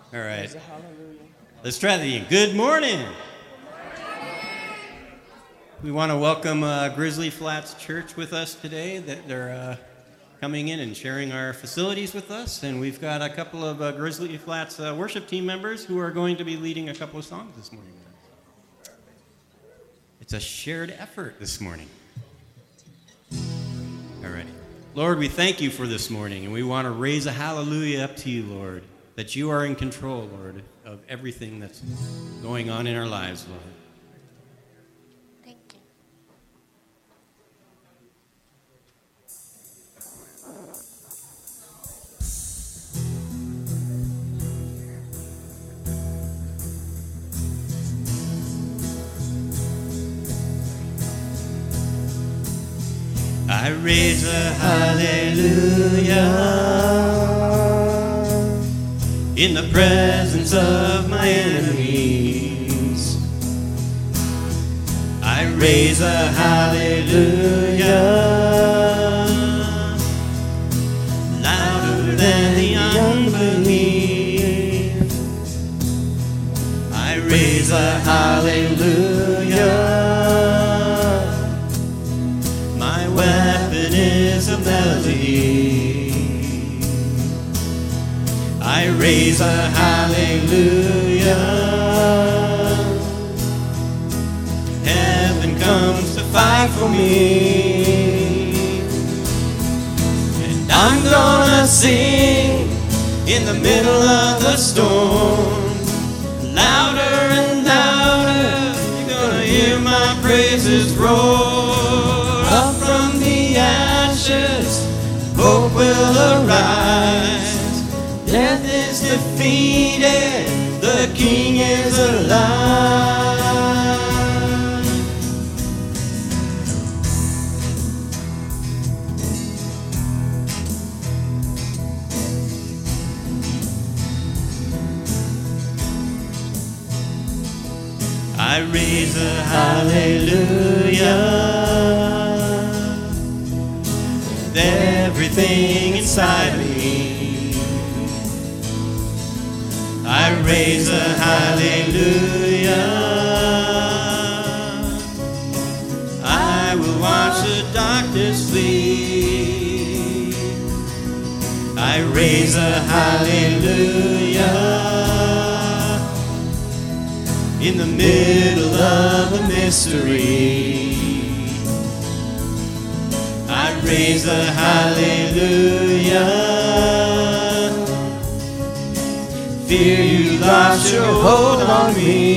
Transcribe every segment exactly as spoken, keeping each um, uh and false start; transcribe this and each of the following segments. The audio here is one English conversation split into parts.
All right. Let's try that again. Good morning. We want to welcome uh, Grizzly Flats Church with us today. That they're uh, coming in and sharing our facilities with us. And we've got a couple of uh, Grizzly Flats uh, worship team members who are going to be leading a couple of songs this morning. It's a shared effort this morning. All right. Lord, we thank you for this morning, and we want to raise a hallelujah up to you, Lord, that you are in control, Lord, of everything that's going on in our lives, Lord. Thank you. I raise a hallelujah in the presence of my enemies. I raise a hallelujah louder than the unbelief. I raise a hallelujah. My weapon is a melody. I raise a hallelujah. Heaven comes to fight for me, and I'm gonna sing in the middle of the storm. Louder and louder, you're gonna hear my praises roar. Up from the ashes, hope will arise. Death is defeated, the King is alive. I raise a hallelujah with everything inside me. I raise a hallelujah. I will watch the darkness flee. I raise a hallelujah in the middle of a mystery. I raise a hallelujah. Fear you lost your hold on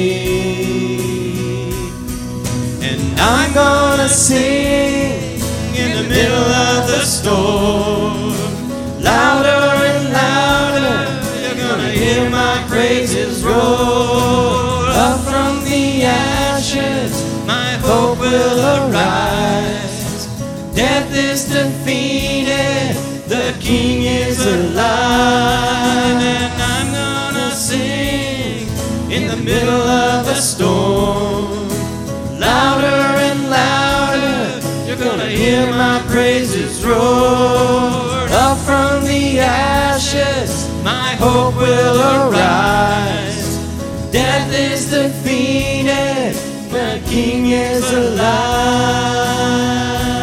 me, and I'm gonna sing in the middle of the storm. Louder and louder, you're gonna hear my praises roar. Up from the ashes, my hope will arise. Death is defeated, the King is alive, and I'm gonna sing in the middle of a storm. Louder and louder, you're gonna hear my praises roar. Up from the ashes, my hope will arise. Death is defeated, the King is alive.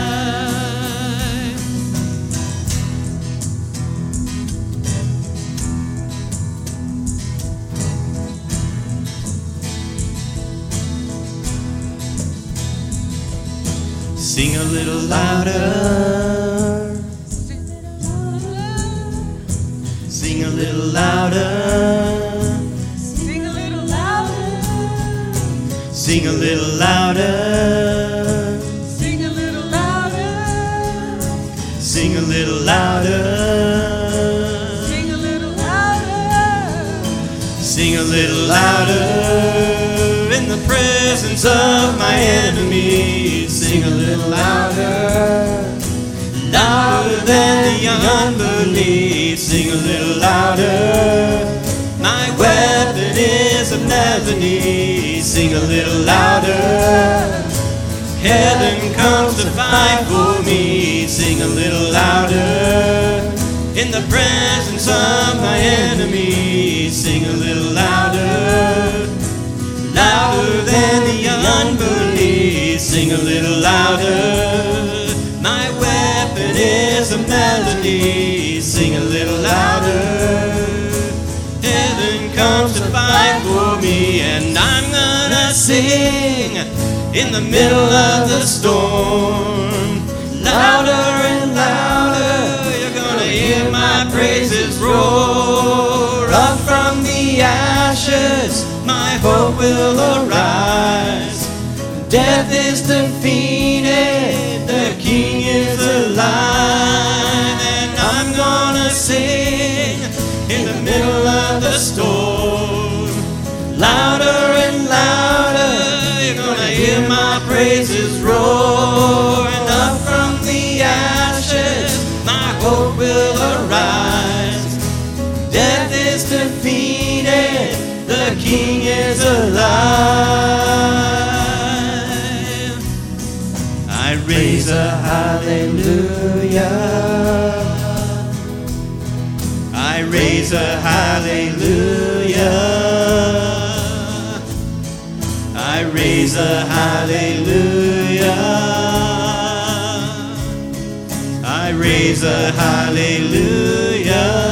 Sing a little louder. Sing a little louder. Sing a little louder. Sing a little louder. Sing a little louder. Sing a little louder. Sing a little louder. Sing a little louder in the presence of my enemies. Sing a little louder, louder than the unbelief. Sing a little louder. My weapon is a melody. Sing a little louder. Heaven comes to fight for me. Sing a little louder in the presence of my enemies. sing a little louder, louder than the unbelief, sing a little louder. My weapon is a melody, sing a little louder. Heaven comes to fight for me, and I'm gonna sing in the middle of the storm. Louder and louder, you're gonna hear my praises roar. Up from the ashes, my hope will arise. Death is defeated, the King is alive. And I'm gonna sing in the middle of the storm. Louder and louder, you're gonna hear my praises roar. And up from the ashes, my hope will arise. Death is defeated, the King is alive. I raise a hallelujah. I raise a hallelujah. I raise a hallelujah. I raise a hallelujah.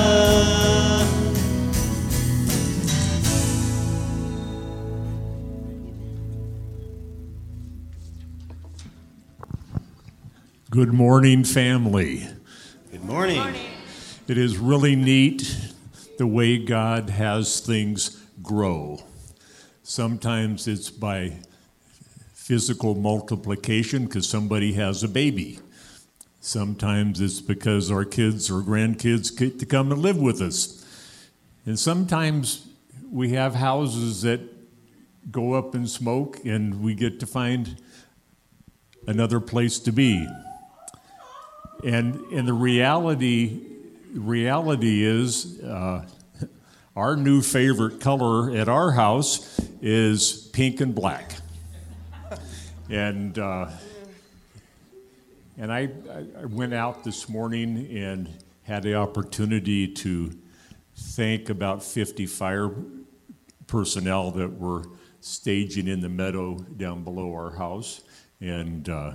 Good morning, family. Good morning. Morning. It is really neat the way God has things grow. Sometimes it's by physical multiplication because somebody has a baby. Sometimes it's because our kids or grandkids get to come and live with us. And sometimes we have houses that go up in smoke and we get to find another place to be. And, and the reality reality is uh, our new favorite color at our house is pink and black. And uh, and I, I went out this morning and had the opportunity to thank about fifty fire personnel that were staging in the meadow down below our house. And uh,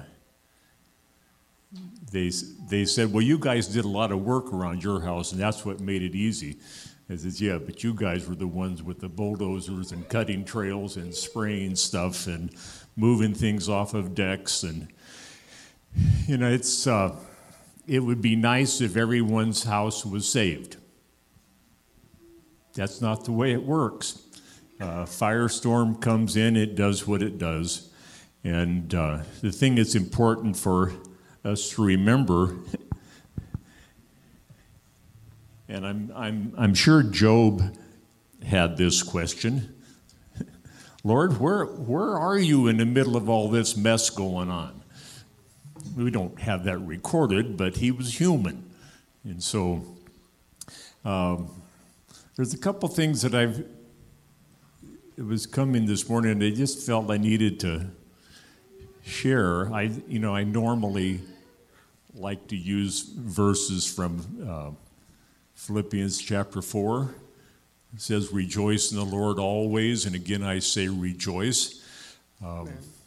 They they said, well, you guys did a lot of work around your house, and that's what made it easy. I said, yeah, but you guys were the ones with the bulldozers and cutting trails and spraying stuff and moving things off of decks. And, you know, it's uh, it would be nice if everyone's house was saved. That's not the way it works. Uh, firestorm comes in, it does what it does. And uh, the thing that's important for us to remember, and I'm I'm I'm sure Job had this question. Lord, where where are you in the middle of all this mess going on? We don't have that recorded, but he was human, and so um, there's a couple things that I've. It was coming this morning, and I just felt I needed to share. I you know I normally like to use verses from uh, Philippians chapter four. It says, rejoice in the Lord always, and again I say rejoice. Um,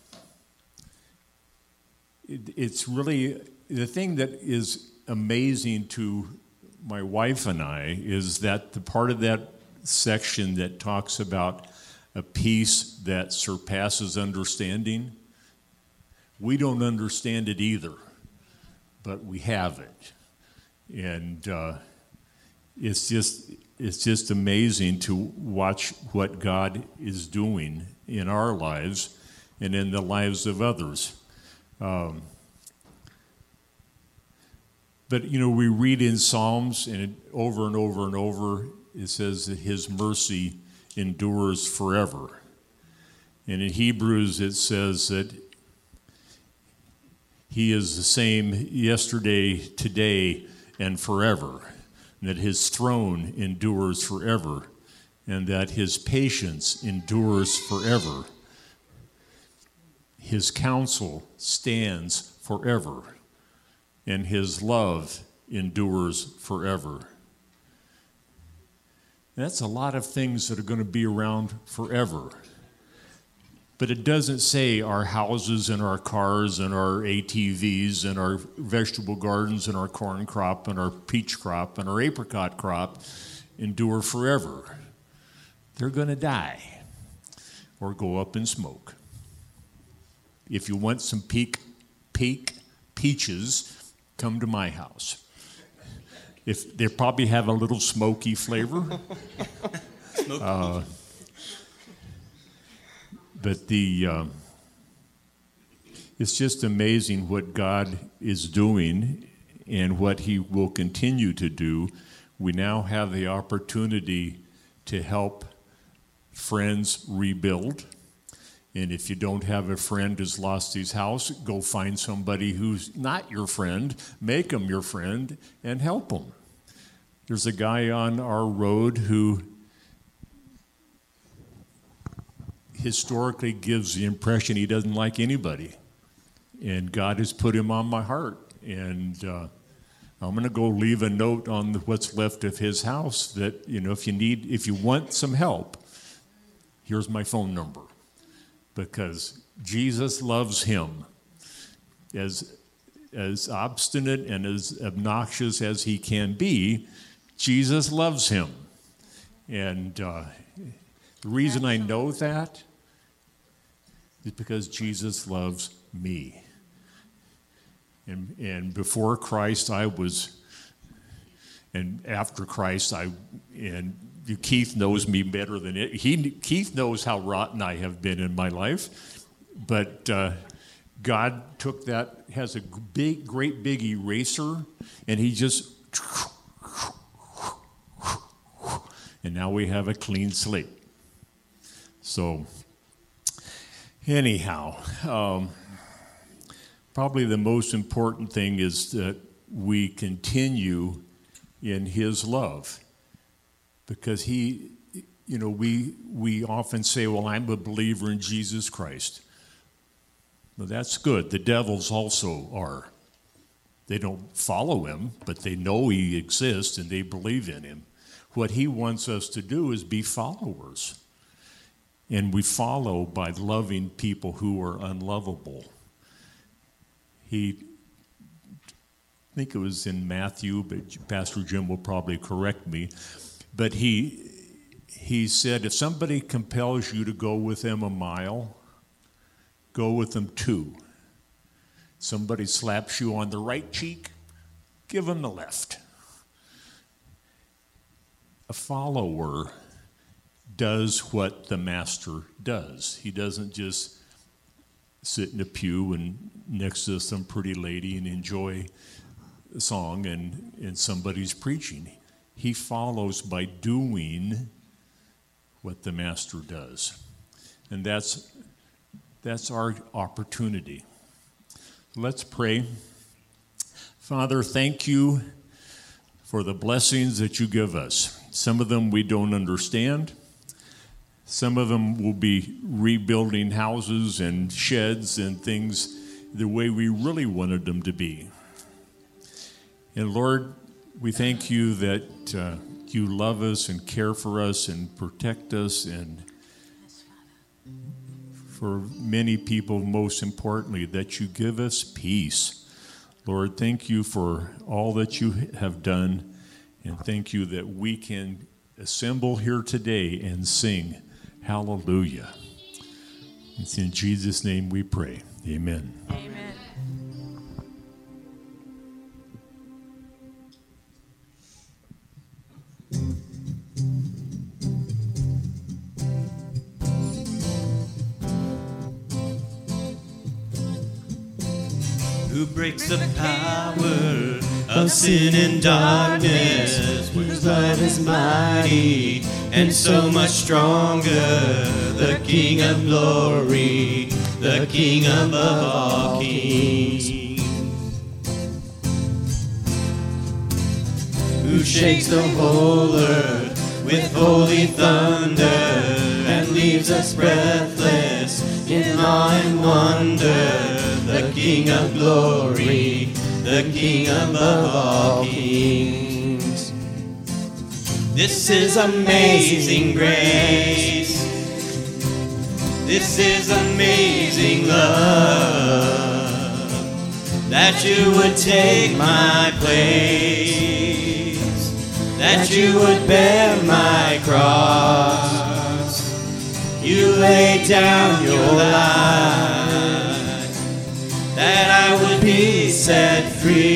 it, it's really, the thing that is amazing to my wife and I is that the part of that section that talks about a peace that surpasses understanding, we don't understand it either, but we have it. And uh, it's just it's just amazing to watch what God is doing in our lives and in the lives of others. Um, but, you know, we read in Psalms, and it, over and over and over, it says that his mercy endures forever. And in Hebrews, it says that he is the same yesterday, today, and forever, and that his throne endures forever, and that his patience endures forever. His counsel stands forever, and his love endures forever. That's a lot of things that are going to be around forever. But it doesn't say our houses and our cars and our A T Vs and our vegetable gardens and our corn crop and our peach crop and our apricot crop endure forever. They're going to die or go up in smoke. If you want some peak, peak peaches, come to my house. If they probably have a little smoky flavor. uh, but the uh, it's just amazing what God is doing and what he will continue to do. We now have the opportunity to help friends rebuild. And if you don't have a friend who's lost his house, go find somebody who's not your friend, make them your friend, and help them. There's a guy on our road who historically gives the impression he doesn't like anybody. And God has put him on my heart. And uh, I'm going to go leave a note on what's left of his house that, you know, if you need, if you want some help, here's my phone number. Because Jesus loves him. As, as obstinate and as obnoxious as he can be, Jesus loves him. And uh, the reason I know that is because Jesus loves me. And, and before Christ, I was, and after Christ, I, and Keith knows me better than it. He, Keith knows how rotten I have been in my life, but uh, God took that, has a big, great big eraser, and he just, and now we have a clean slate. So, anyhow, um, probably the most important thing is that we continue in his love. Because he, you know, we we often say, well, I'm a believer in Jesus Christ. Well, that's good. The devils also are. They don't follow him, but they know he exists and they believe in him. What he wants us to do is be followers. And we follow by loving people who are unlovable. He, I think it was in Matthew, but Pastor Jim will probably correct me. But he he said, if somebody compels you to go with them a mile, go with them two. Somebody slaps you on the right cheek, give them the left. A follower does what the master does. He doesn't just sit in a pew and next to some pretty lady and enjoy a song and, and somebody's preaching. He follows by doing what the master does. And that's that's our opportunity. Let's pray. Father, thank you for the blessings that you give us. Some of them we don't understand. Some of them will be rebuilding houses and sheds and things the way we really wanted them to be. And Lord, we thank you that uh, you love us and care for us and protect us, and for many people, most importantly, that you give us peace. Lord, thank you for all that you have done, and thank you that we can assemble here today and sing hallelujah. It's in Jesus' name we pray. Amen. Amen. Who breaks the power of sin and darkness, whose love is mighty and so much stronger, the King of glory, the King above all kings, who shakes the whole earth with holy thunder and leaves us breathless in awe and wonder, the King of glory, the King above all kings. This is amazing grace. This is amazing love, that you would take my place, that you would bear my cross. You laid down your life, that I would be set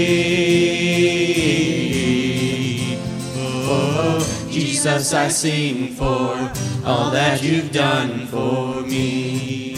free. Oh, Jesus, I sing for all that you've done for me.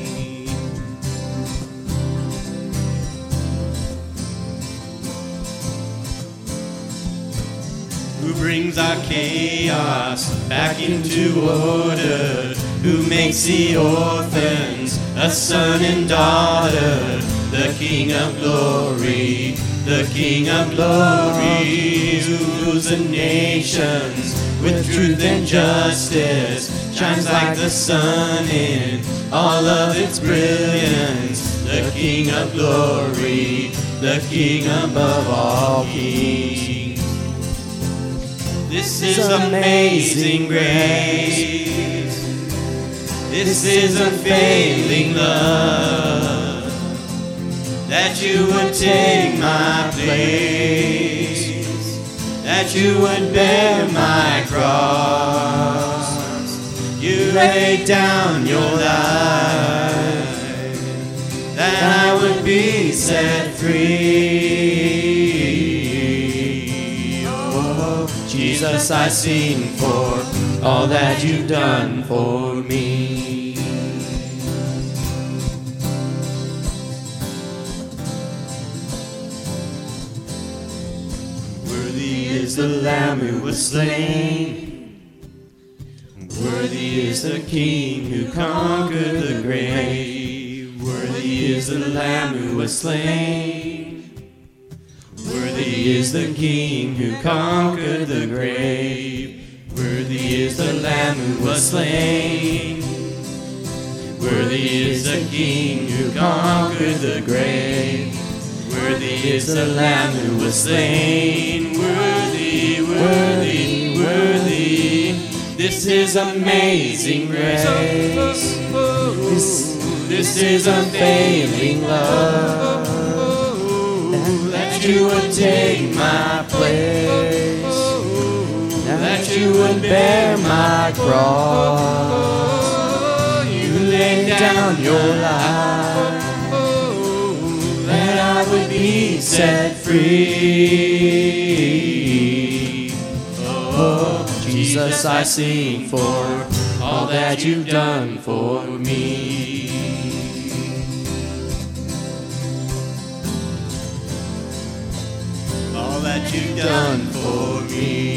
Who brings our chaos back into order? Who makes the orphans a son and daughter? The King of glory, the King of glory, who rules the nations with truth and justice, shines like the sun in all of its brilliance. The King of glory, the King above all kings. This is amazing grace. This is unfailing love, that you would take my place, that you would bear my cross. You laid down your life, that I would be set free. Oh, Jesus, I sing for all that you've done for me. Worthy is the Lamb who was slain. Worthy is the King who conquered the grave. Worthy is the Lamb who was slain. Worthy is the King who conquered the grave. Worthy is the Lamb who was slain. Worthy is the King who conquered the grave. Worthy is the Lamb who was slain. Worthy, worthy, worthy. This is amazing grace. This, this is unfailing love, that you would take my place, that you would bear my cross. You laid down your life, that I would be set free. Oh, Jesus, I sing for all that you've done for me. All that you've done for me.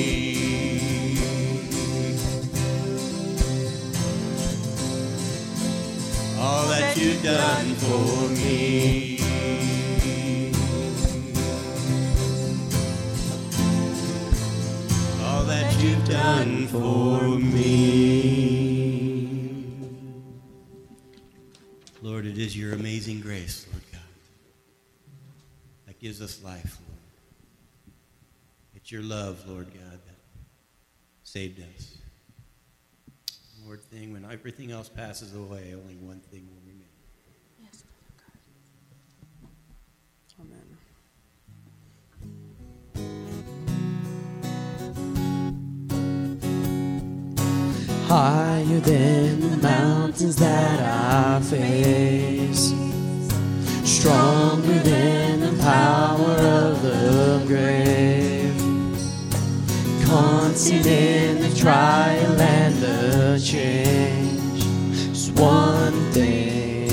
All that you've done for me. All that you've done for me. Lord, it is your amazing grace, Lord God, that gives us life, Lord. It's your love, Lord God, that saved us. Lord, thing, when everything else passes away, only one thing will remain. Yes, Amen. Higher than the mountains that I face, stronger than the power of the grave, constant in the trial and the change, just one thing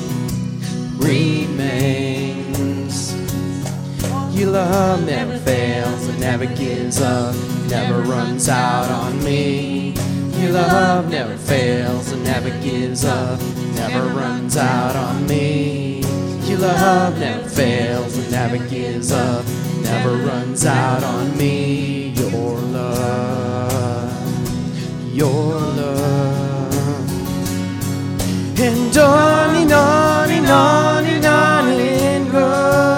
remains. Your love never fails, it never gives up, never runs out on me. Your love never fails, it never gives up, never runs out on me. Your love never fails, it never gives up, never runs out on me. Your love, your love. And on and on and on and on it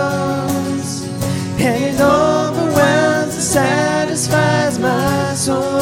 grows, and it overwhelms and satisfies my soul.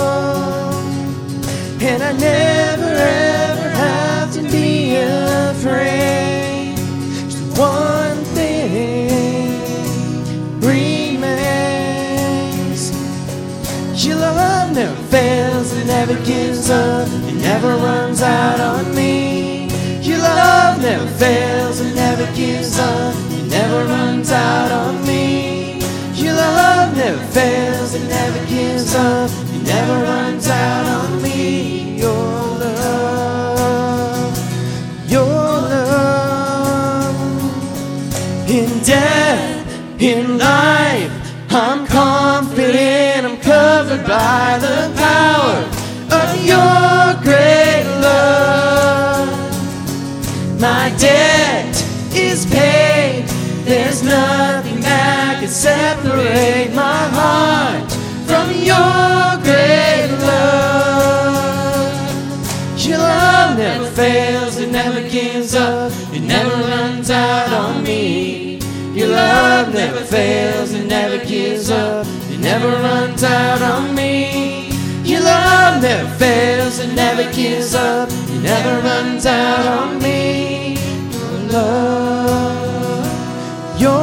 never runs out on me. Your love never fails and never gives up. It never runs out on me. Your love never fails and never gives up. It never runs out on me. Your love, your love. In death, in life, I'm confident I'm covered by the power of your great love. My debt is paid. There's nothing that can separate my heart from your great love. Your love never fails, it never gives up, it never runs out on me. Your love never fails, it never gives up, it never runs out on me. Your love never fails, it never gives up, it never runs out on me. Your love, your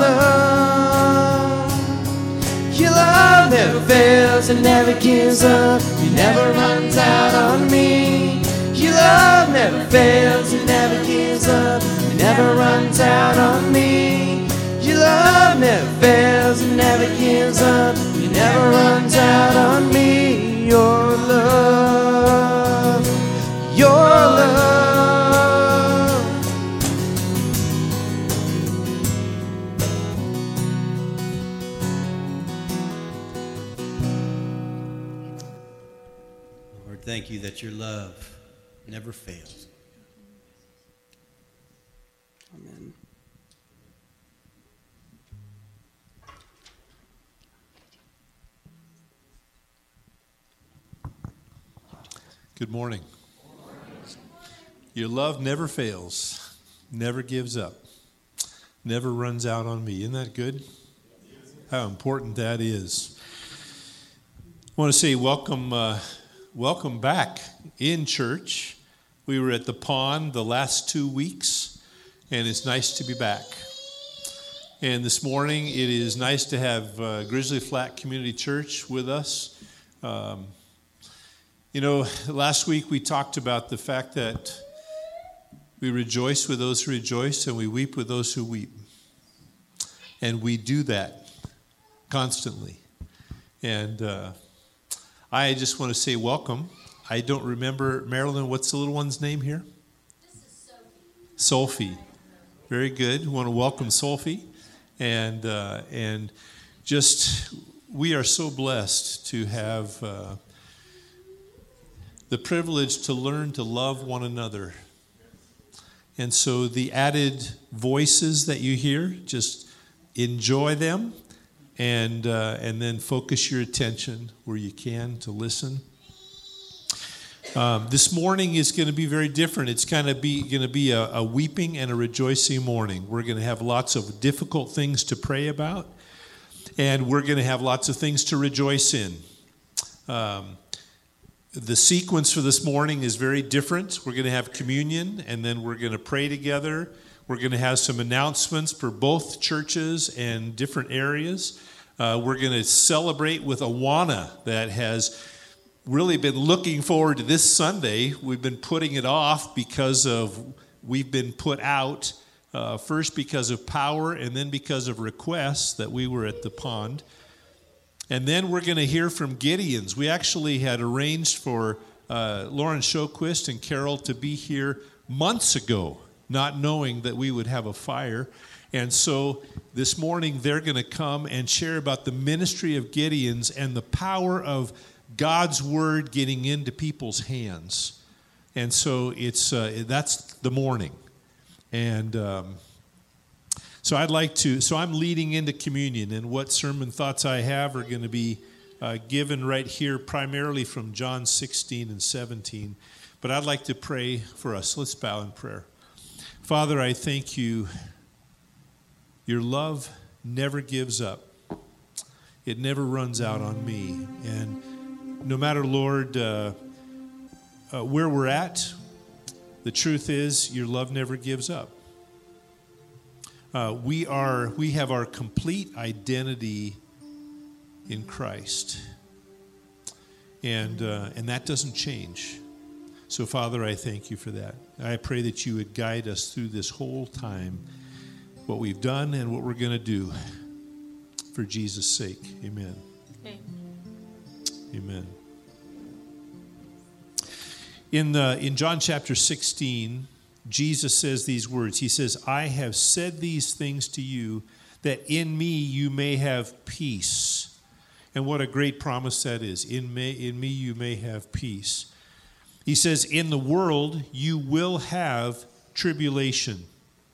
love, your love never fails, it never gives up, it never runs out on me. Your love never fails, it never gives up, it never runs out on me. Your love never fails, it never gives up, it never runs out on me. Your love, your love. Lord, thank you that your love never fails. Amen. Good morning. Your love never fails, never gives up, never runs out on me. Isn't that good? How important that is. I want to say welcome, uh, welcome back in church. We were at the pond the last two weeks, and it's nice to be back. And this morning, it is nice to have uh, Grizzly Flat Community Church with us. Um, You know, last week we talked about the fact that we rejoice with those who rejoice and we weep with those who weep. And we do that constantly. And uh, I just want to say welcome. I don't remember, Marilyn, what's the little one's name here? This is Sophie. Sophie. Very good. We want to welcome Sophie. And, uh, and just, we are so blessed to have Uh, the privilege to learn to love one another. And so the added voices that you hear, just enjoy them and uh, and then focus your attention where you can to listen. Um, this morning is going to be very different. It's kind of be going to be a, a weeping and a rejoicing morning. We're going to have lots of difficult things to pray about, and we're going to have lots of things to rejoice in. Um, The sequence for this morning is very different. We're going to have communion, and then we're going to pray together. We're going to have some announcements for both churches and different areas. Uh, we're going to celebrate with Awana that has really been looking forward to this Sunday. We've been putting it off because of, we've been put out, uh, first because of power and then because of requests that we were at the pond. And then we're going to hear from Gideons. We actually had arranged for uh, Lauren Shoquist and Carol to be here months ago, not knowing that we would have a fire. And so this morning they're going to come and share about the ministry of Gideons and the power of God's word getting into people's hands. And so it's uh, that's the morning. And um, So I'd like to, so I'm leading into communion, and what sermon thoughts I have are going to be uh, given right here, primarily from John sixteen and seventeen. But I'd like to pray for us. Let's bow in prayer. Father, I thank you. Your love never gives up. It never runs out on me. And no matter, Lord, uh, uh, where we're at, the truth is your love never gives up. Uh, we are we have our complete identity in Christ, and uh, and that doesn't change. So, Father, I thank you for that. I pray that you would guide us through this whole time, what we've done and what we're going to do for Jesus' sake. Amen. Amen. Amen. In, the, in John chapter sixteen, Jesus says these words. He says, I have said these things to you that in me you may have peace. And what a great promise that is. In me, in me you may have peace. He says, in the world you will have tribulation.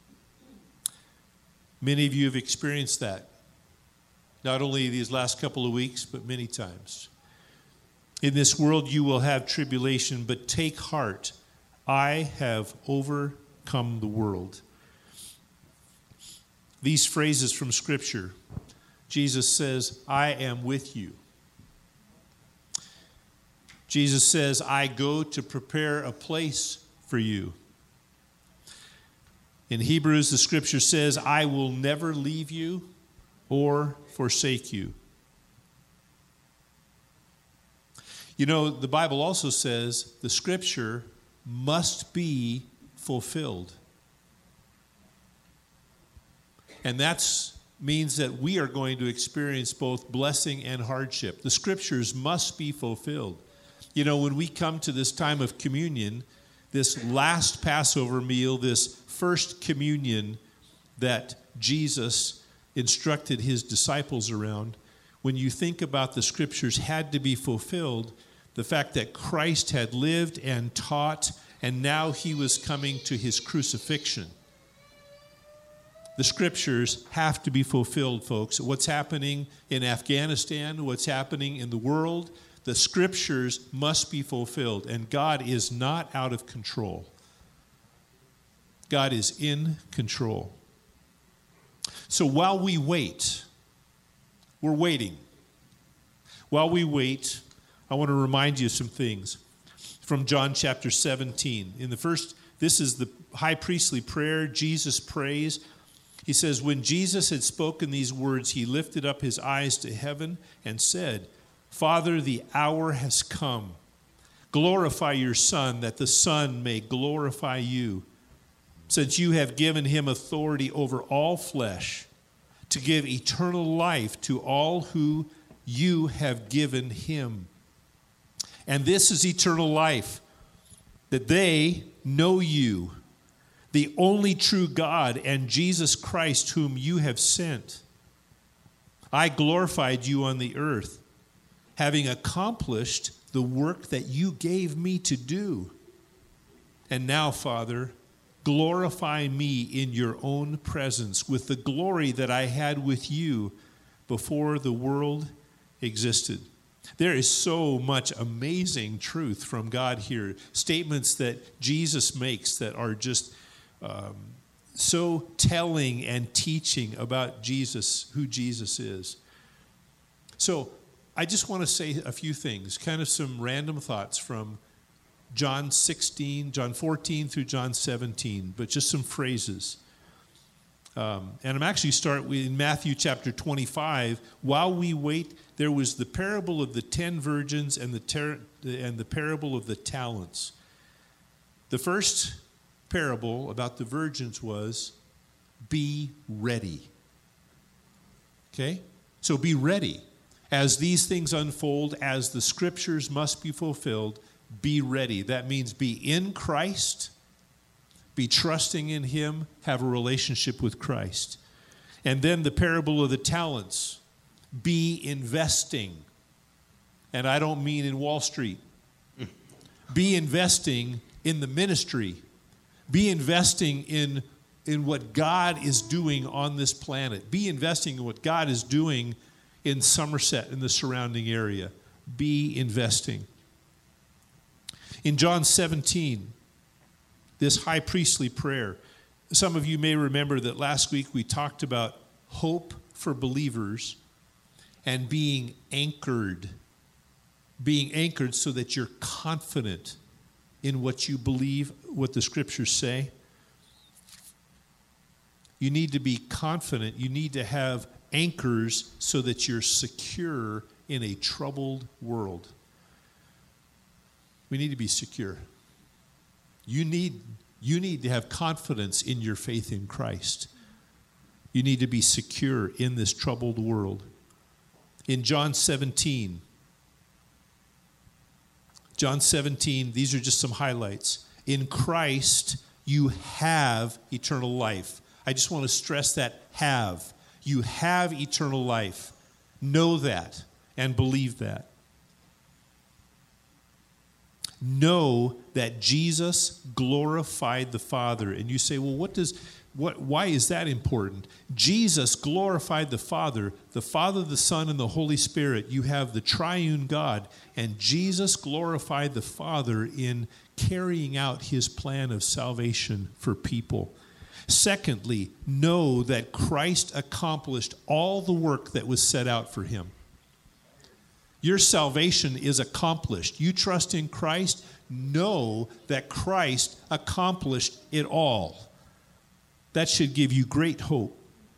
Many of you have experienced that. Not only these last couple of weeks, but many times. In this world you will have tribulation, but take heart. I have overcome the world. These phrases from Scripture, Jesus says, I am with you. Jesus says, I go to prepare a place for you. In Hebrews, the Scripture says, I will never leave you or forsake you. You know, the Bible also says the Scripture must be fulfilled. And that means that we are going to experience both blessing and hardship. The Scriptures must be fulfilled. You know, when we come to this time of communion, this last Passover meal, this first communion that Jesus instructed his disciples around, when you think about the Scriptures had to be fulfilled, the fact that Christ had lived and taught, and now he was coming to his crucifixion. The Scriptures have to be fulfilled, folks. What's happening in Afghanistan, what's happening in the world, the Scriptures must be fulfilled, and God is not out of control. God is in control. So while we wait, we're waiting. While we wait, I want to remind you of some things from John chapter seventeen. In the first, this is the high priestly prayer Jesus prays. He says, when Jesus had spoken these words, he lifted up his eyes to heaven and said, Father, the hour has come. Glorify your Son, that the Son may glorify you, since you have given him authority over all flesh, to give eternal life to all who you have given him. And this is eternal life, that they know you, the only true God, and Jesus Christ, whom you have sent. I glorified you on the earth, having accomplished the work that you gave me to do. And now, Father, glorify me in your own presence with the glory that I had with you before the world existed. There is so much amazing truth from God here. Statements that Jesus makes that are just um, so telling and teaching about Jesus, who Jesus is. So I just want to say a few things, kind of some random thoughts from John sixteen, John fourteen through John seventeen, but just some phrases. Um, and I'm actually start with in Matthew chapter twenty-five. While we wait, there was the parable of the ten virgins and the ter- and the parable of the talents. The first parable about the virgins was, be ready. Okay? So be ready. As these things unfold, as the Scriptures must be fulfilled, be ready. That means be in Christ, be trusting in him, have a relationship with Christ. And then the parable of the talents, be investing. And I don't mean in Wall Street. Be investing in the ministry. Be investing in, in what God is doing on this planet. Be investing in what God is doing in Somerset and the surrounding area. Be investing. In John seventeen, this high priestly prayer, some of you may remember that last week we talked about hope for believers and being anchored. Being anchored so that you're confident in what you believe, what the Scriptures say. You need to be confident. You need to have anchors so that you're secure in a troubled world. We need to be secure. You need, you need to have confidence in your faith in Christ. You need to be secure in this troubled world. In John seventeen, John seventeen, these are just some highlights. In Christ, you have eternal life. I just want to stress that have. You have eternal life. Know that and believe that. Know that Jesus glorified the Father. And you say, well, what does, what, why is that important? Jesus glorified the Father, the Father, the Son, and the Holy Spirit. You have the triune God. And Jesus glorified the Father in carrying out his plan of salvation for people. Secondly, know that Christ accomplished all the work that was set out for him. Your salvation is accomplished. You trust in Christ, know that Christ accomplished it all. That should give you great hope.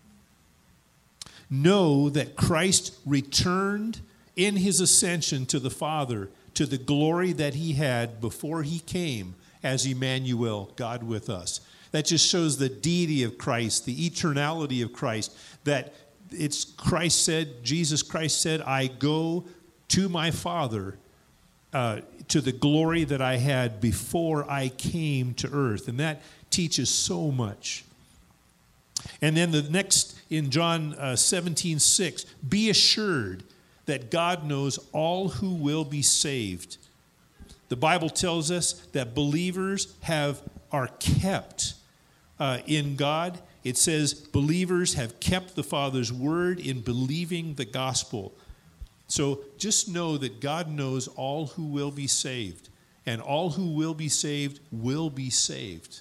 Know that Christ returned in his ascension to the Father to the glory that he had before he came as Emmanuel, God with us. That just shows the deity of Christ, the eternality of Christ, that it's Christ said, Jesus Christ said, I go to my Father, uh, to the glory that I had before I came to earth. And that teaches so much. And then the next, in John uh, seventeen six, be assured that God knows all who will be saved. The Bible tells us that believers have are kept uh, in God. It says believers have kept the Father's word in believing the gospel. So just know that God knows all who will be saved, and all who will be saved will be saved.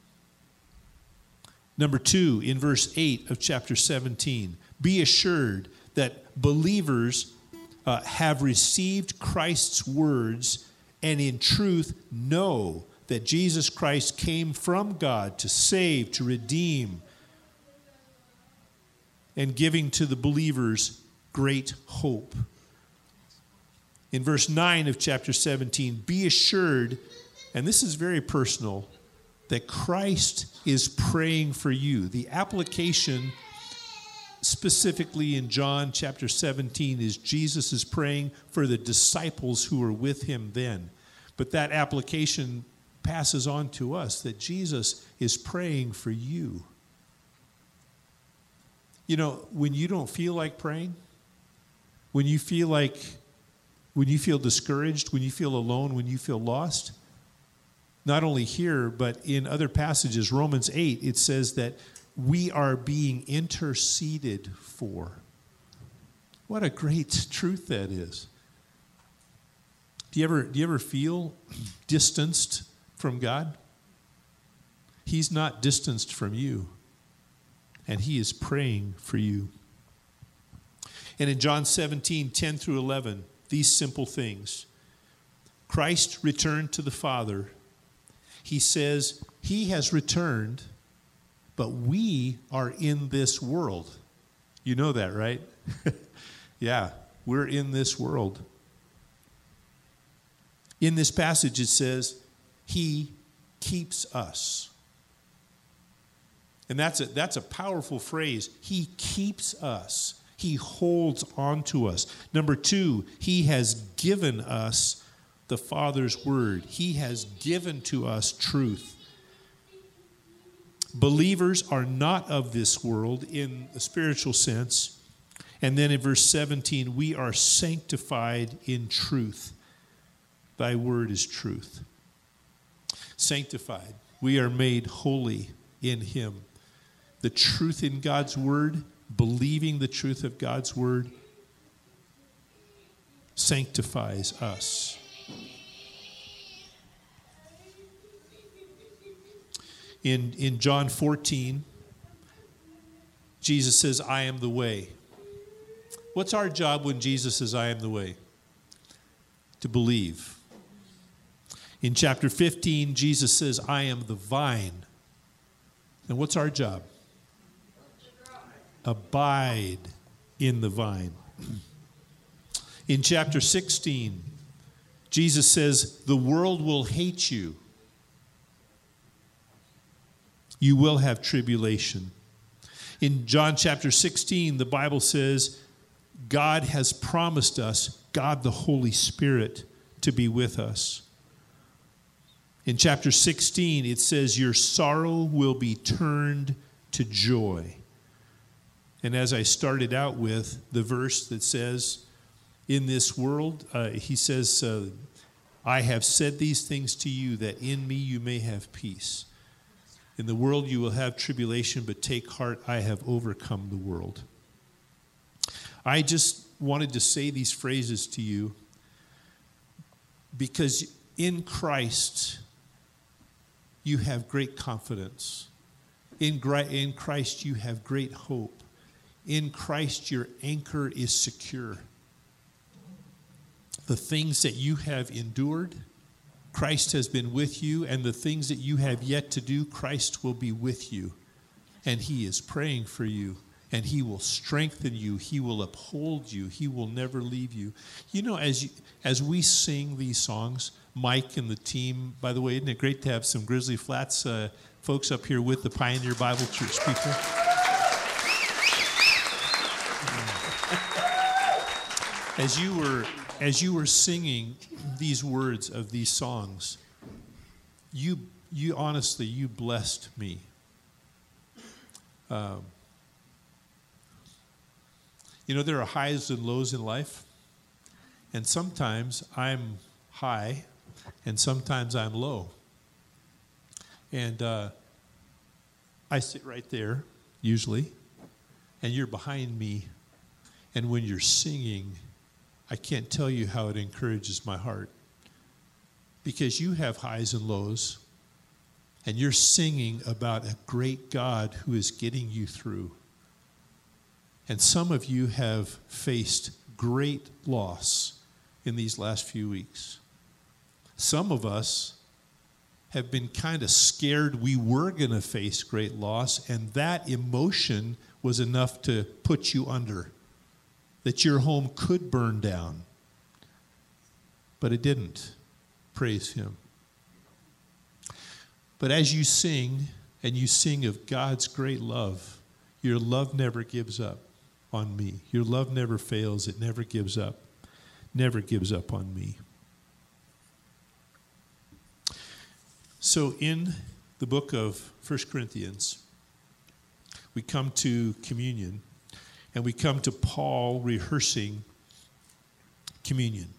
Number two, in verse eight of chapter seventeen, be assured that believers uh, have received Christ's words and in truth know that Jesus Christ came from God to save, to redeem, and giving to the believers great hope. In verse nine of chapter seventeen, be assured, and this is very personal, that Christ is praying for you. The application specifically in John chapter seventeen is Jesus is praying for the disciples who were with him then. But that application passes on to us that Jesus is praying for you. You know, when you don't feel like praying, when you feel like When you feel discouraged, when you feel alone, when you feel lost, not only here, but in other passages, Romans eight, it says that we are being interceded for. What a great truth that is. Do you ever, do you ever feel distanced from God? He's not distanced from you, and he is praying for you. And in John seventeen, ten through eleven, these simple things. Christ returned to the Father. He says he has returned, but we are in this world. You know that, right? Yeah, we're in this world. In this passage it says, he keeps us. And that's a, that's a powerful phrase. He keeps us. He holds on to us. Number two, he has given us the Father's word. He has given to us truth. Believers are not of this world in a spiritual sense. And then in verse seventeen, we are sanctified in truth. Thy word is truth. Sanctified. We are made holy in him. The truth in God's word, believing the truth of God's word, sanctifies us. In, in John fourteen, Jesus says, I am the way. What's our job when Jesus says, I am the way? To believe. In chapter fifteen, Jesus says, I am the vine. And what's our job? Abide in the vine. In chapter sixteen, Jesus says, the world will hate you. You will have tribulation. In John chapter sixteen, the Bible says, God has promised us, God the Holy Spirit, to be with us. In chapter sixteen, it says, your sorrow will be turned to joy. And as I started out with the verse that says, in this world, uh, he says, uh, I have said these things to you that in me you may have peace. In the world you will have tribulation, but take heart, I have overcome the world. I just wanted to say these phrases to you because in Christ you have great confidence. In in Christ you have great hope. In Christ your anchor is secure. The things that you have endured, Christ has been with you, and the things that you have yet to do, Christ will be with you. And he is praying for you, and he will strengthen you. He will uphold you. He will never leave you. You know, as you, as we sing these songs, Mike and the team, by the way, isn't it great to have some Grizzly Flats uh, folks up here with the Pioneer Bible Church people? As you were as you were singing these words of these songs, you you honestly you blessed me. Um, you know, there are highs and lows in life, and sometimes I'm high, and sometimes I'm low. And uh, I sit right there, usually, and you're behind me, and when you're singing, I can't tell you how it encourages my heart. Because you have highs and lows, and you're singing about a great God who is getting you through. And some of you have faced great loss in these last few weeks. Some of us have been kind of scared we were going to face great loss, and that emotion was enough to put you under. That your home could burn down. But it didn't. Praise him. But as you sing, and you sing of God's great love, your love never gives up on me. Your love never fails. It never gives up. Never gives up on me. So in the book of First Corinthians, we come to communion. And we come to Paul rehearsing communion.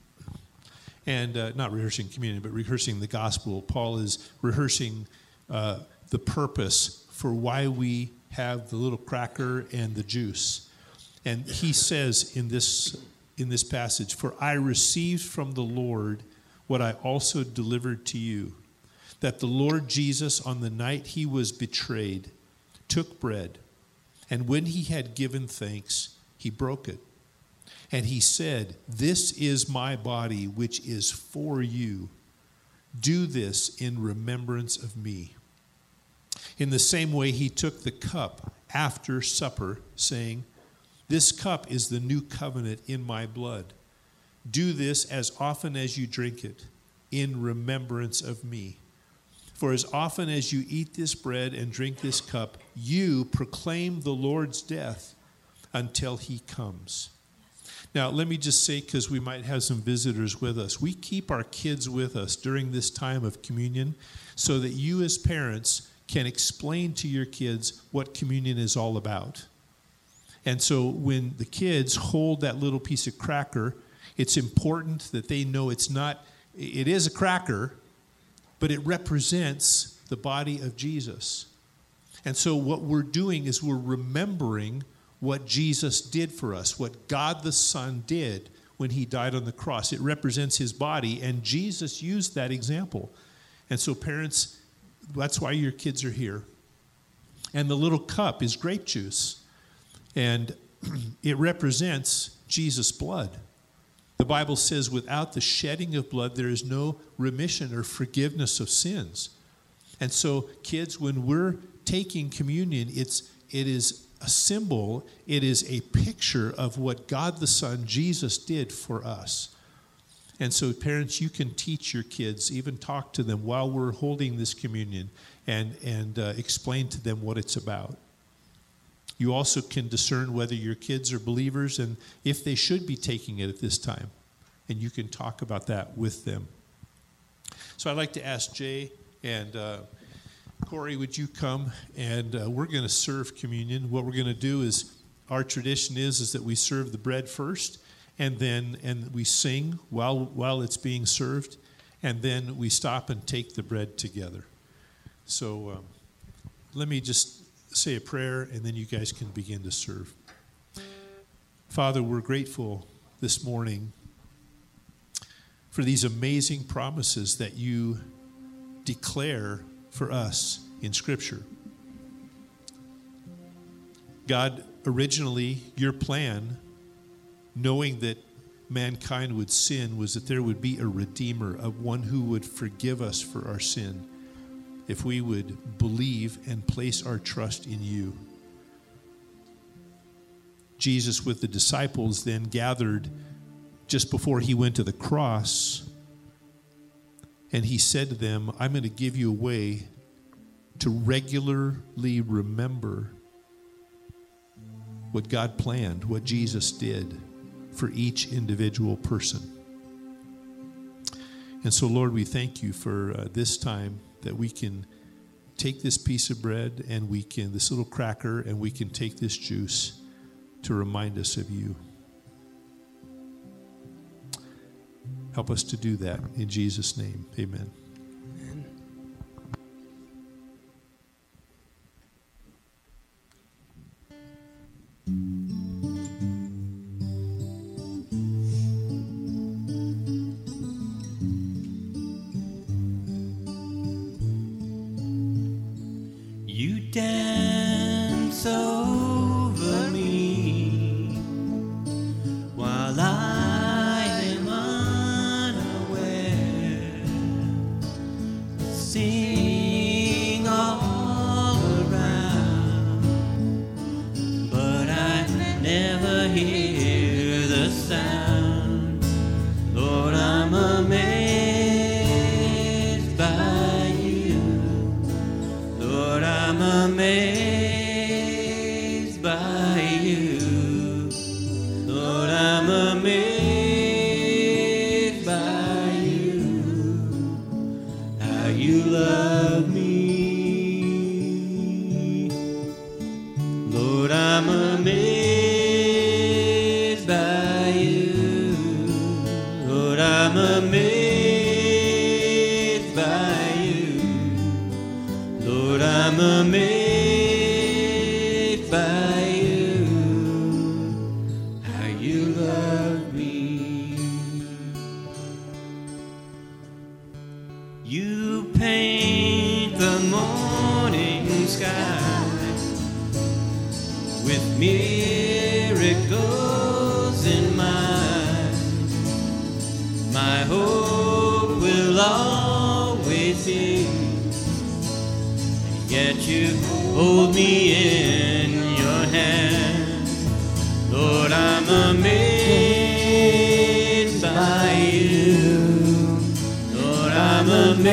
And uh, not rehearsing communion, but rehearsing the gospel. Paul is rehearsing uh, the purpose for why we have the little cracker and the juice. And he says in this, in this passage, for I received from the Lord what I also delivered to you, that the Lord Jesus, on the night he was betrayed, took bread. And when he had given thanks, he broke it. And he said, this is my body, which is for you. Do this in remembrance of me. In the same way, he took the cup after supper, saying, this cup is the new covenant in my blood. Do this as often as you drink it, in remembrance of me. For as often as you eat this bread and drink this cup, you proclaim the Lord's death until he comes. Now, let me just say, because we might have some visitors with us, we keep our kids with us during this time of communion so that you as parents can explain to your kids what communion is all about. And so when the kids hold that little piece of cracker, it's important that they know it's not, it is a cracker, but it represents the body of Jesus. And so what we're doing is we're remembering what Jesus did for us, what God the Son did when he died on the cross. It represents his body, and Jesus used that example. And so parents, that's why your kids are here. And the little cup is grape juice, and it represents Jesus' blood. The Bible says without the shedding of blood, there is no remission or forgiveness of sins. And so, kids, when we're taking communion, it's, it is a symbol, it is a picture of what God the Son, Jesus, did for us. And so, parents, you can teach your kids, even talk to them while we're holding this communion, and, and uh, explain to them what it's about. You also can discern whether your kids are believers and if they should be taking it at this time. And you can talk about that with them. So I'd like to ask Jay and uh, Corey, would you come? And uh, we're going to serve communion. What we're going to do is, our tradition is, is that we serve the bread first, and then and we sing while while it's being served, and then we stop and take the bread together. So um, let me just say a prayer, and then you guys can begin to serve. Father, we're grateful this morning for these amazing promises that you declare for us in Scripture. God, originally, your plan, knowing that mankind would sin, was that there would be a Redeemer, of one who would forgive us for our sin if we would believe and place our trust in you. Jesus, with the disciples, then gathered just before he went to the cross, and he said to them, I'm going to give you a way to regularly remember what God planned, what Jesus did for each individual person. And so, Lord, we thank you for uh, this time that we can take this piece of bread and we can, this little cracker, and we can take this juice to remind us of you. Help us to do that in Jesus' name. Amen. Amen. You dance over me while I am unaware. Sing all around, but I never hear the sound. Lord, I'm amazed by you. Lord, I'm amazed by you. Lord, I'm amazed by you. How you love me. Lord, I'm amazed by you. Lord, I'm amazed by you. Lord, I'm amazed by you, how you love me. You paint the morning sky with miracles in mind. My hope will always be, yet you hold me in your hand. Lord, I'm amazed by you. Lord, I'm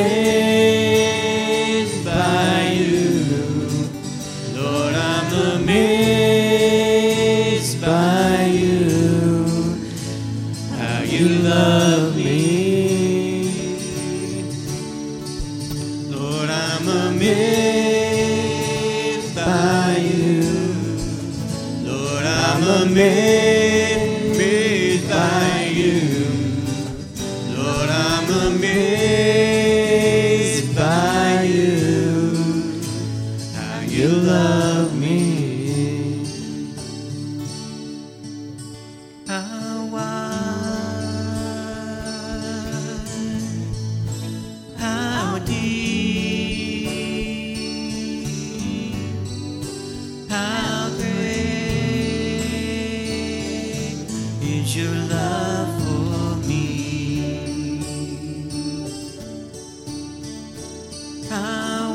amazed by you. Lord, I'm amazed by you. How you love me. Lord, I'm amazed by you. Lord, I'm amazed by you. Lord, I'm amazed by you. How you love me. How wide, how deep, how great is your love for me. How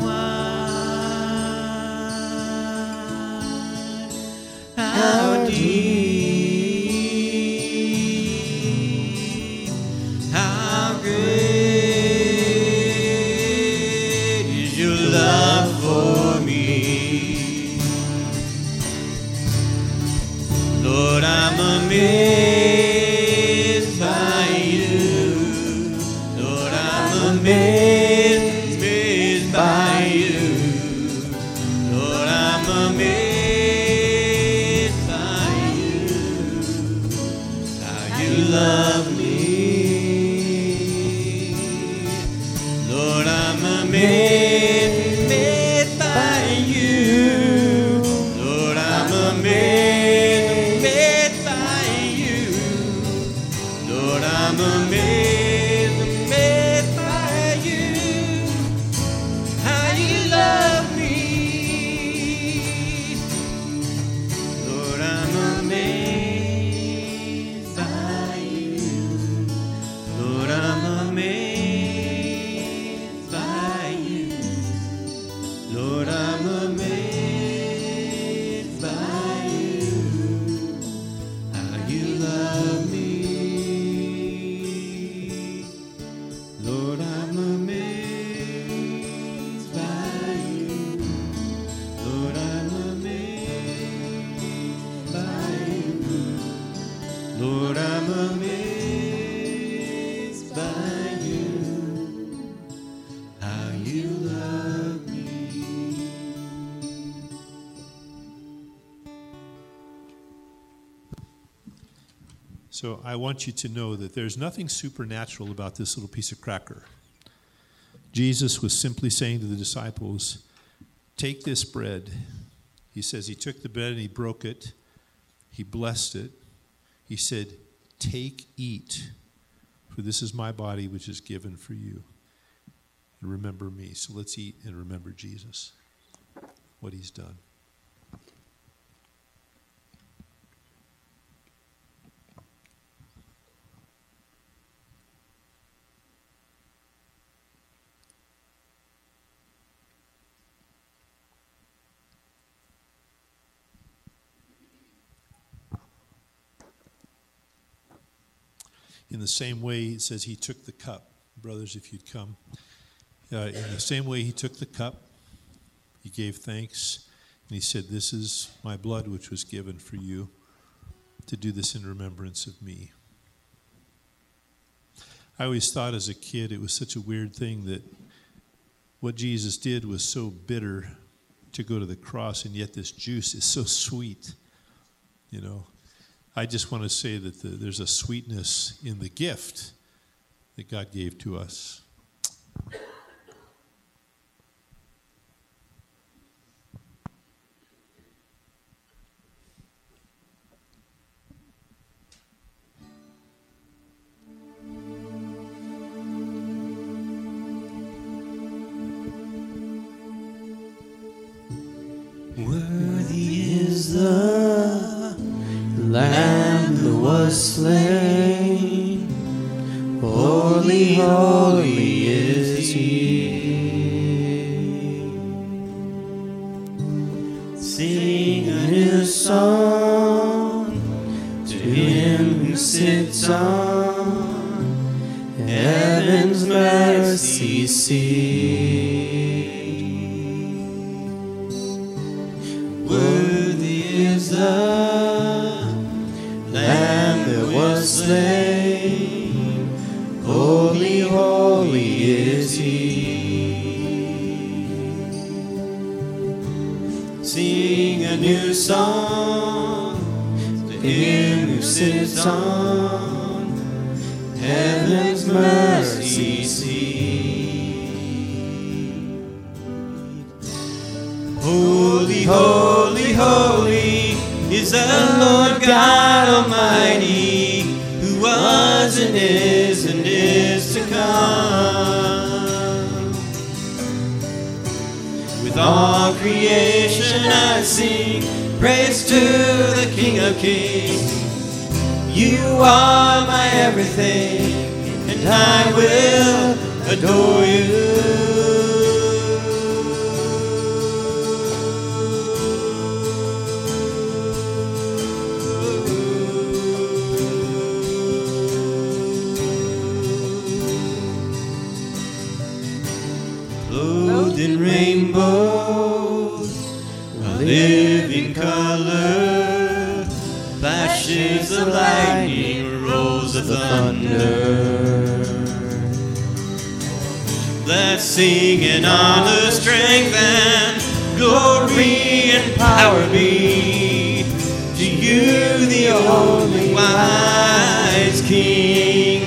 wide, how deep, how great is your love So I want you to know that there's nothing supernatural about this little piece of cracker. Jesus was simply saying to the disciples, take this bread. He says he took the bread and he broke it. He blessed it. He said, take, eat, for this is my body which is given for you. And remember me. So let's eat and remember Jesus, what he's done. In the same way, it says he took the cup. Brothers, if you'd come. Uh, in the same way he took the cup, he gave thanks, and he said, this is my blood which was given for you, to do this in remembrance of me. I always thought as a kid it was such a weird thing that what Jesus did was so bitter to go to the cross, and yet this juice is so sweet, you know. I just want to say that the, there's a sweetness in the gift that God gave to us. Worthy is the Lamb that was slain, holy, holy is he. Sing a new song to him who sits on heaven's mercy seat. Worthy is the Lamb that was slain, holy, holy is he. Sing a new song to him who sits on heaven's mercy seat. Holy, holy, holy is the Lord God Almighty, who was and is and is to come. With all creation I sing praise to the King of Kings. You are my everything, and I will adore you. In rainbows, a living color, flashes of lightning, rolls of thunder. Let's sing in honor, strength, and glory and power be to you, the only wise King.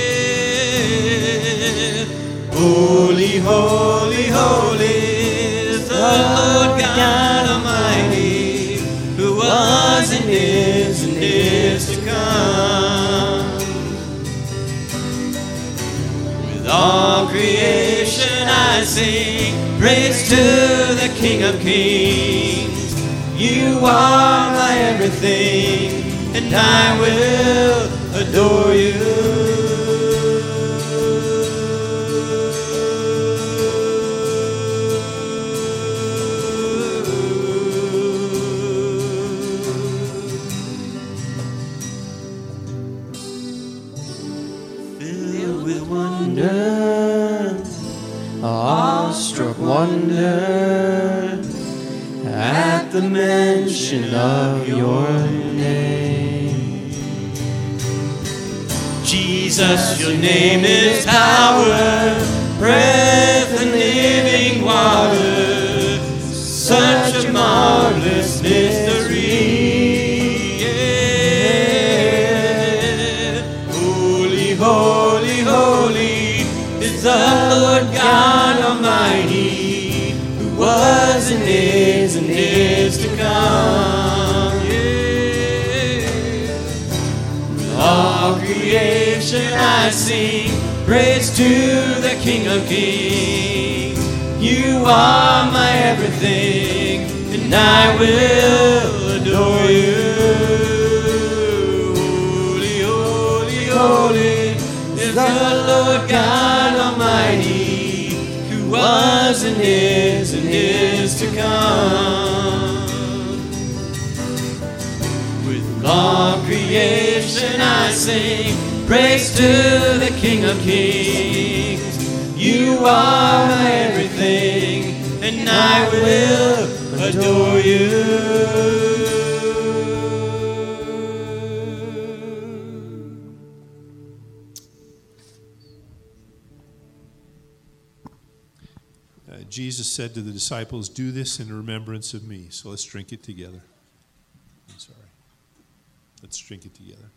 Yeah. Holy, holy, holy is the Lord God Almighty, who was and is and is to come. With all creation I sing praise to the King of Kings. You are my everything, and I will adore you. Awestruck wonder at the mention of your name. Jesus, your name is power, breath and living water, such a marvelous mystery. Yeah. I sing praise to the King of Kings. You are my everything, and I will adore you. Holy, holy, holy is the Lord God Almighty, who was and is and is to come. With all creation I sing praise to the King of Kings. You are my everything, and I will adore you. Uh, Jesus said to the disciples, "Do this in remembrance of me." So let's drink it together. I'm sorry. Let's drink it together.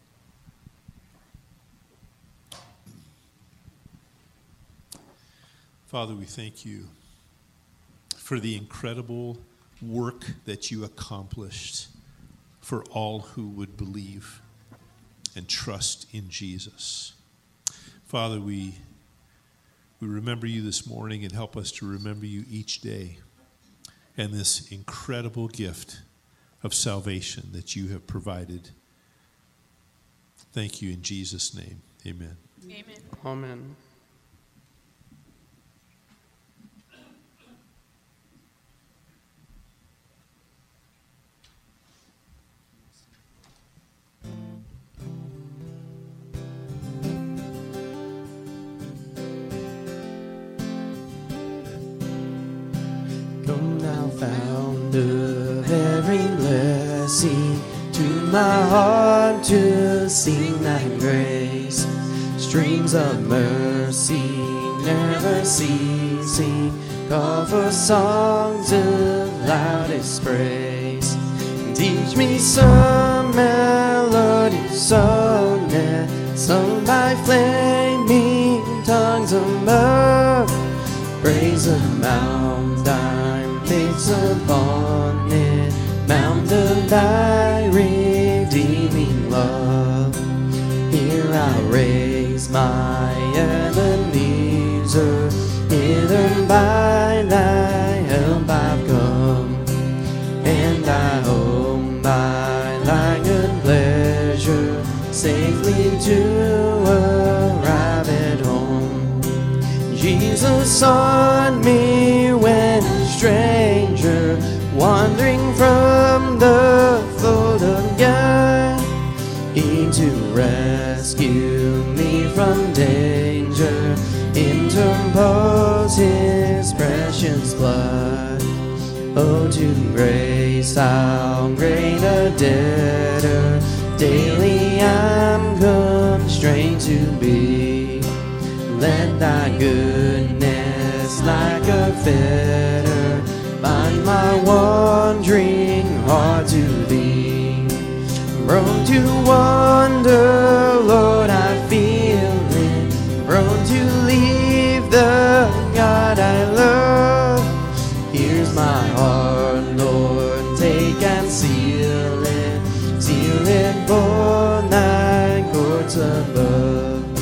Father, we thank you for the incredible work that you accomplished for all who would believe and trust in Jesus. Father, we, we remember you this morning, and help us to remember you each day and this incredible gift of salvation that you have provided. Thank you in Jesus' name. Amen. Amen. Amen. Come thou fount of every blessing, to my heart to sing thy grace. Streams of mercy never ceasing, call for songs of loudest praise. Teach me some melody sonnet, sung by flaming tongues above. Praise the mount I'm fixed upon it, mount of thy redeeming love. Here I'll raise my Ebenezer, hither by thy help I've come, and I hope by thy good pleasure safely to arrive at home. Jesus sought me when a stranger, wandering from the fold of God. He to rescue me from danger interpose his precious blood. Oh, to grace how great a debtor daily I'm constrained to be. Let thy goodness like a fetter bind my wandering heart to thee. Prone to wander, Lord, I feel it, prone to leave the God I love. Here's my heart, Lord, take and seal it, seal it for thy courts above.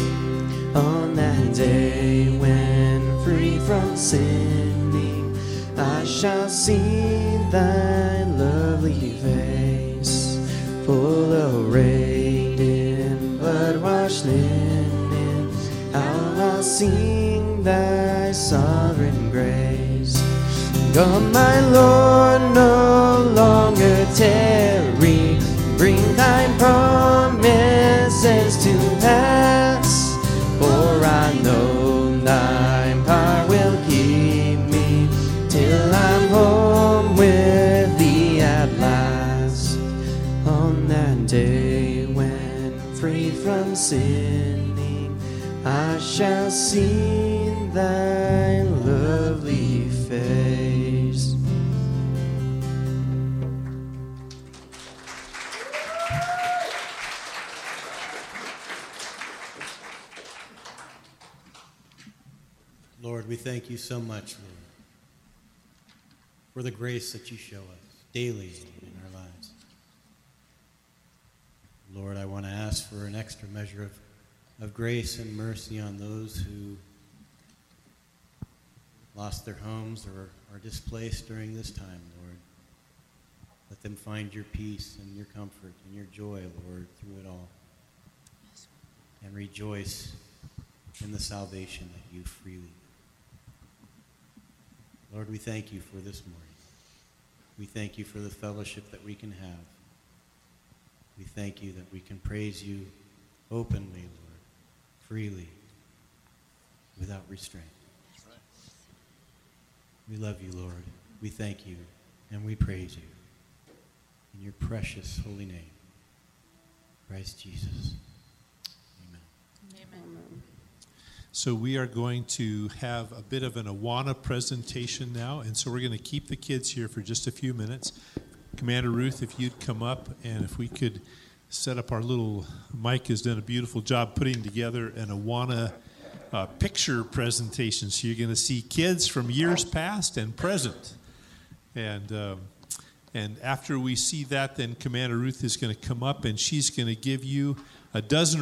On that day when free from sinning, I shall see thy lovely face, full arrayed in blood-washed linen. How I'll sing thy sovereign grace. Come, my Lord, no longer tarry, bring thy promises to pass. For I know thy power will keep me till I'm home with thee at last. On that day when free from sinning, I shall see thy lovely face. Lord, we thank you so much, Lord, for the grace that you show us daily in our lives. Lord, I want to ask for an extra measure of of grace and mercy on those who lost their homes or are displaced during this time, Lord. Let them find your peace and your comfort and your joy, Lord, through it all. And rejoice in the salvation that you freely give. Lord, we thank you for this morning. We thank you for the fellowship that we can have. We thank you that we can praise you openly, Lord, freely, without restraint. We love you, Lord. We thank you and we praise you. In your precious holy name, Christ Jesus. Amen. Amen. So we are going to have a bit of an Awana presentation now, and so we're going to keep the kids here for just a few minutes. Commander Ruth, if you'd come up, and if we could set up our little, Mike has done a beautiful job putting together an Awana uh, picture presentation. So you're going to see kids from years past and present. And um, and after we see that, then Commander Ruth is going to come up, and she's going to give you a dozen